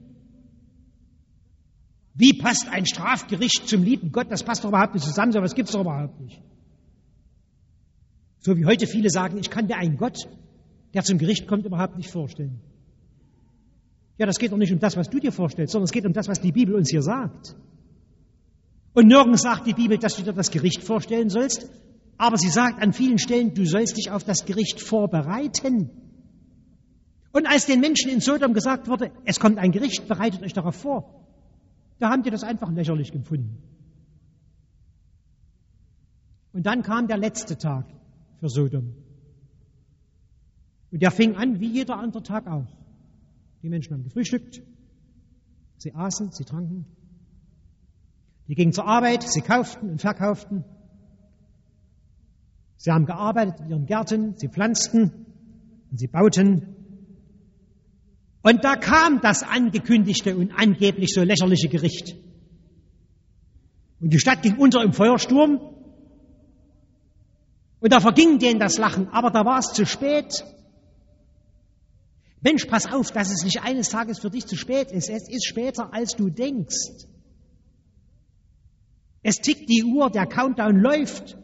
Wie passt ein Strafgericht zum lieben Gott? Das passt doch überhaupt nicht zusammen, so was gibt es doch überhaupt nicht. So wie heute viele sagen, ich kann mir einen Gott, der zum Gericht kommt, überhaupt nicht vorstellen. Ja, das geht doch nicht um das, was du dir vorstellst, sondern es geht um das, was die Bibel uns hier sagt. Und nirgends sagt die Bibel, dass du dir das Gericht vorstellen sollst, aber sie sagt an vielen Stellen, du sollst dich auf das Gericht vorbereiten. Und als den Menschen in Sodom gesagt wurde, es kommt ein Gericht, bereitet euch darauf vor, da haben die das einfach lächerlich empfunden. Und dann kam der letzte Tag für Sodom. Und der fing an, wie jeder andere Tag auch. Die Menschen haben gefrühstückt, sie aßen, sie tranken, die gingen zur Arbeit, sie kauften und verkauften. Sie haben gearbeitet in ihren Gärten, sie pflanzten und sie bauten. Und da kam das angekündigte und angeblich so lächerliche Gericht. Und die Stadt ging unter im Feuersturm. Und da verging denen das Lachen, aber da war es zu spät. Mensch, pass auf, dass es nicht eines Tages für dich zu spät ist. Es ist später, als du denkst. Es tickt die Uhr, der Countdown läuft.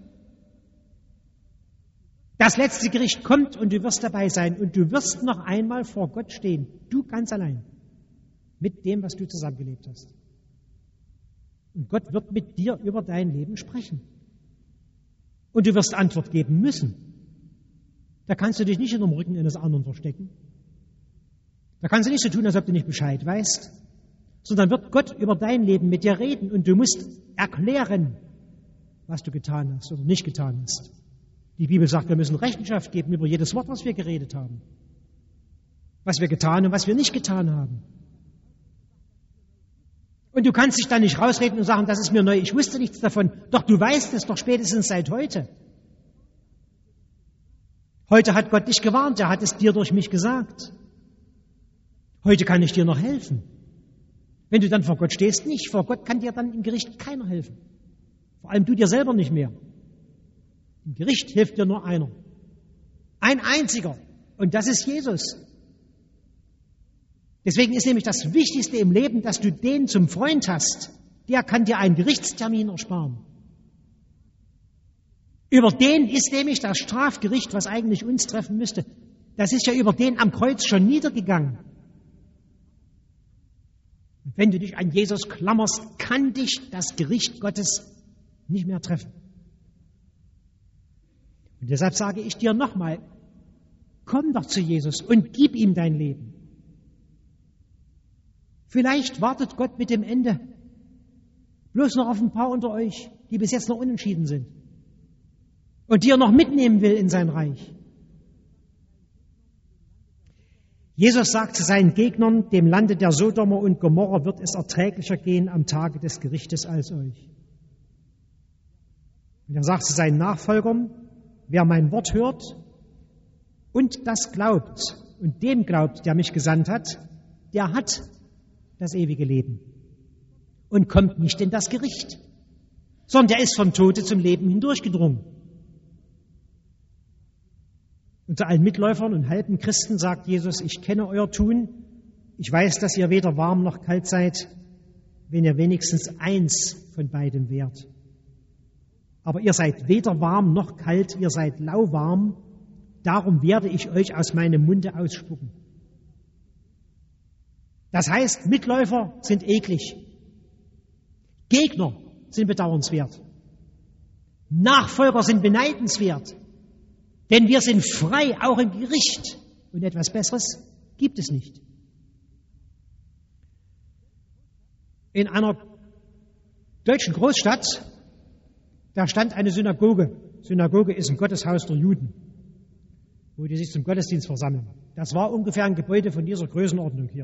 Das letzte Gericht kommt und du wirst dabei sein und du wirst noch einmal vor Gott stehen. Du ganz allein. Mit dem, was du zusammengelebt hast. Und Gott wird mit dir über dein Leben sprechen. Und du wirst Antwort geben müssen. Da kannst du dich nicht in dem Rücken eines anderen verstecken. Da kannst du nicht so tun, als ob du nicht Bescheid weißt. Sondern wird Gott über dein Leben mit dir reden und du musst erklären, was du getan hast oder nicht getan hast. Die Bibel sagt, wir müssen Rechenschaft geben über jedes Wort, was wir geredet haben. Was wir getan und was wir nicht getan haben. Und du kannst dich da nicht rausreden und sagen, das ist mir neu, ich wusste nichts davon. Doch du weißt es doch spätestens seit heute. Heute hat Gott dich gewarnt, er hat es dir durch mich gesagt. Heute kann ich dir noch helfen. Wenn du dann vor Gott stehst, nicht. Vor Gott kann dir dann im Gericht keiner helfen. Vor allem du dir selber nicht mehr. Im Gericht hilft dir nur einer. Ein einziger. Und das ist Jesus. Deswegen ist nämlich das Wichtigste im Leben, dass du den zum Freund hast. Der kann dir einen Gerichtstermin ersparen. Über den ist nämlich das Strafgericht, was eigentlich uns treffen müsste. Das ist ja über den am Kreuz schon niedergegangen. Und wenn du dich an Jesus klammerst, kann dich das Gericht Gottes nicht mehr treffen. Und deshalb sage ich dir nochmal, komm doch zu Jesus und gib ihm dein Leben. Vielleicht wartet Gott mit dem Ende bloß noch auf ein paar unter euch, die bis jetzt noch unentschieden sind und die er noch mitnehmen will in sein Reich. Jesus sagt zu seinen Gegnern, dem Lande der Sodomer und Gomorra wird es erträglicher gehen am Tage des Gerichtes als euch. Und er sagt zu seinen Nachfolgern, wer mein Wort hört und das glaubt und dem glaubt, der mich gesandt hat, der hat das ewige Leben und kommt nicht in das Gericht, sondern der ist vom Tode zum Leben hindurchgedrungen. Und zu allen Mitläufern und halben Christen sagt Jesus, ich kenne euer Tun, ich weiß, dass ihr weder warm noch kalt seid, wenn ihr wenigstens eins von beidem wärt. Aber ihr seid weder warm noch kalt, ihr seid lauwarm, darum werde ich euch aus meinem Munde ausspucken. Das heißt, Mitläufer sind eklig, Gegner sind bedauernswert, Nachfolger sind beneidenswert, denn wir sind frei, auch im Gericht. Und etwas Besseres gibt es nicht. In einer deutschen Großstadt, da stand eine Synagoge. Synagoge ist ein Gotteshaus der Juden, wo die sich zum Gottesdienst versammeln. Das war ungefähr ein Gebäude von dieser Größenordnung hier.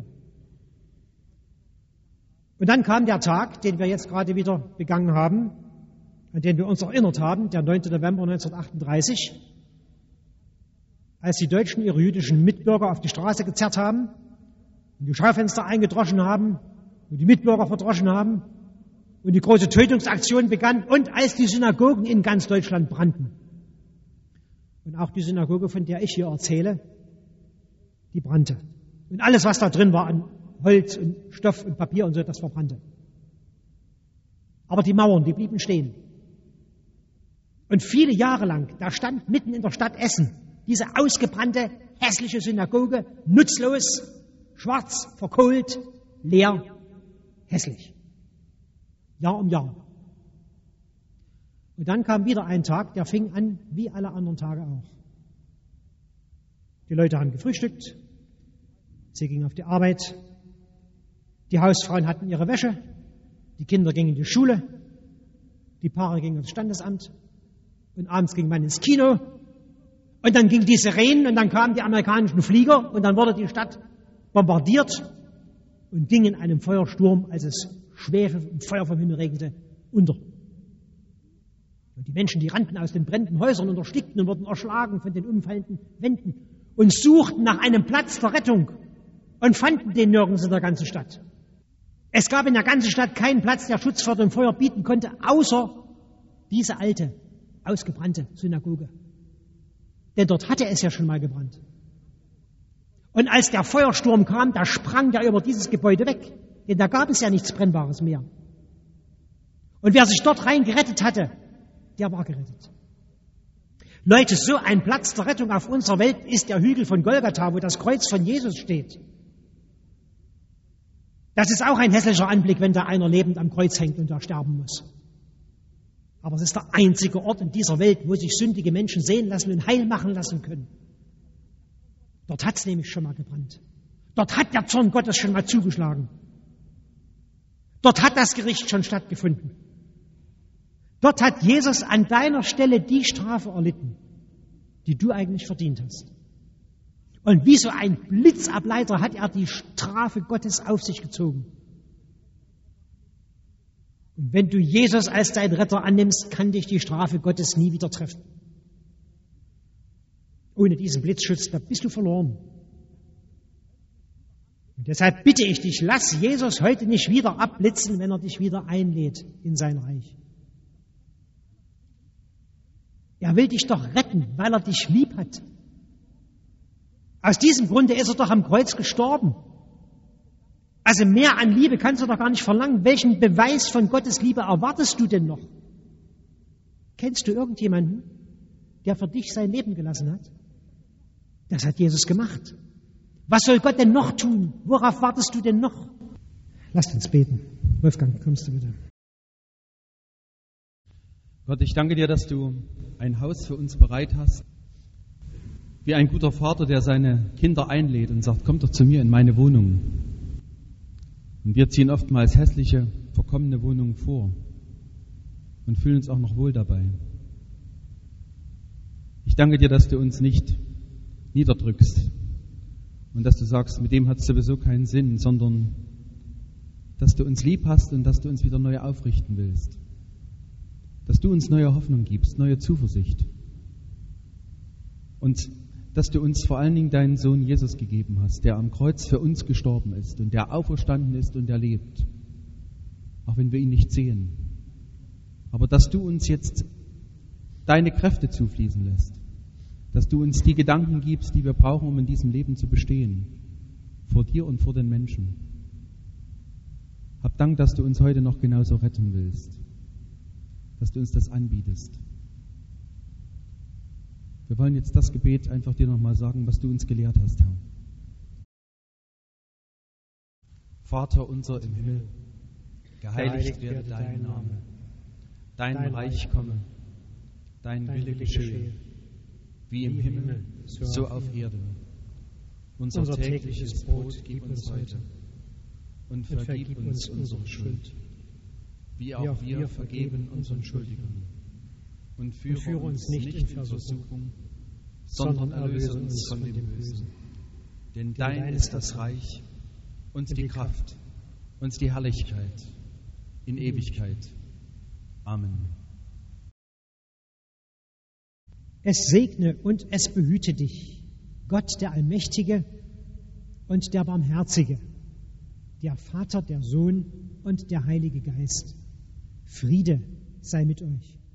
Und dann kam der Tag, den wir jetzt gerade wieder begangen haben, an den wir uns erinnert haben, der neunte November neunzehnhundertachtunddreißig, als die Deutschen ihre jüdischen Mitbürger auf die Straße gezerrt haben und die Schaufenster eingedroschen haben und die Mitbürger verdroschen haben und die große Tötungsaktion begann und als die Synagogen in ganz Deutschland brannten. Und auch die Synagoge, von der ich hier erzähle, die brannte. Und alles, was da drin war an Holz und Stoff und Papier und so, das verbrannte. Aber die Mauern, die blieben stehen. Und viele Jahre lang, da stand mitten in der Stadt Essen diese ausgebrannte, hässliche Synagoge, nutzlos, schwarz, verkohlt, leer, hässlich. Jahr um Jahr. Und dann kam wieder ein Tag, der fing an, wie alle anderen Tage auch. Die Leute haben gefrühstückt, sie gingen auf die Arbeit, die Hausfrauen hatten ihre Wäsche, die Kinder gingen in die Schule, die Paare gingen aufs Standesamt und abends ging man ins Kino und dann ging die Sirenen und dann kamen die amerikanischen Flieger und dann wurde die Stadt bombardiert und ging in einem Feuersturm, als es Schwefel und Feuer vom Himmel regnete, unter. Und die Menschen, die rannten aus den brennenden Häusern und erstickten und wurden erschlagen von den umfallenden Wänden und suchten nach einem Platz der Rettung und fanden den nirgends in der ganzen Stadt. Es gab in der ganzen Stadt keinen Platz, der Schutz vor dem Feuer bieten konnte, außer diese alte, ausgebrannte Synagoge. Denn dort hatte es ja schon mal gebrannt. Und als der Feuersturm kam, da sprang der über dieses Gebäude weg. Denn da gab es ja nichts Brennbares mehr. Und wer sich dort rein gerettet hatte, der war gerettet. Leute, so ein Platz der Rettung auf unserer Welt ist der Hügel von Golgatha, wo das Kreuz von Jesus steht. Das ist auch ein hässlicher Anblick, wenn da einer lebend am Kreuz hängt und da sterben muss. Aber es ist der einzige Ort in dieser Welt, wo sich sündige Menschen sehen lassen und heil machen lassen können. Dort hat es nämlich schon mal gebrannt. Dort hat der Zorn Gottes schon mal zugeschlagen. Dort hat das Gericht schon stattgefunden. Dort hat Jesus an deiner Stelle die Strafe erlitten, die du eigentlich verdient hast. Und wie so ein Blitzableiter hat er die Strafe Gottes auf sich gezogen. Und wenn du Jesus als dein Retter annimmst, kann dich die Strafe Gottes nie wieder treffen. Ohne diesen Blitzschutz, da bist du verloren. Und deshalb bitte ich dich, lass Jesus heute nicht wieder abblitzen, wenn er dich wieder einlädt in sein Reich. Er will dich doch retten, weil er dich lieb hat. Aus diesem Grunde ist er doch am Kreuz gestorben. Also mehr an Liebe kannst du doch gar nicht verlangen. Welchen Beweis von Gottes Liebe erwartest du denn noch? Kennst du irgendjemanden, der für dich sein Leben gelassen hat? Das hat Jesus gemacht. Was soll Gott denn noch tun? Worauf wartest du denn noch? Lasst uns beten. Wolfgang, kommst du bitte. Gott, ich danke dir, dass du ein Haus für uns bereit hast. Wie ein guter Vater, der seine Kinder einlädt und sagt, kommt doch zu mir in meine Wohnung. Und wir ziehen oftmals hässliche, verkommene Wohnungen vor und fühlen uns auch noch wohl dabei. Ich danke dir, dass du uns nicht niederdrückst und dass du sagst, mit dem hat es sowieso keinen Sinn, sondern dass du uns lieb hast und dass du uns wieder neu aufrichten willst. Dass du uns neue Hoffnung gibst, neue Zuversicht. Und dass du uns vor allen Dingen deinen Sohn Jesus gegeben hast, der am Kreuz für uns gestorben ist und der auferstanden ist und der lebt, auch wenn wir ihn nicht sehen. Aber dass du uns jetzt deine Kräfte zufließen lässt, dass du uns die Gedanken gibst, die wir brauchen, um in diesem Leben zu bestehen, vor dir und vor den Menschen. Hab Dank, dass du uns heute noch genauso retten willst, dass du uns das anbietest. Wir wollen jetzt das Gebet einfach dir nochmal sagen, was du uns gelehrt hast, Herr. Vater unser im Himmel, geheiligt werde dein Name, dein Reich komme, dein Wille geschehe, wie im Himmel, so auf Erden. Unser tägliches Brot gib uns heute und vergib uns unsere Schuld, wie auch wir vergeben unseren Schuldigern. Und führe, und führe uns nicht in Versuchung, sondern erlöse uns von dem Bösen. Denn dein ist das Reich und die Kraft und die Herrlichkeit in Ewigkeit. Amen. Es segne und es behüte dich, Gott der Allmächtige und der Barmherzige, der Vater, der Sohn und der Heilige Geist. Friede sei mit euch.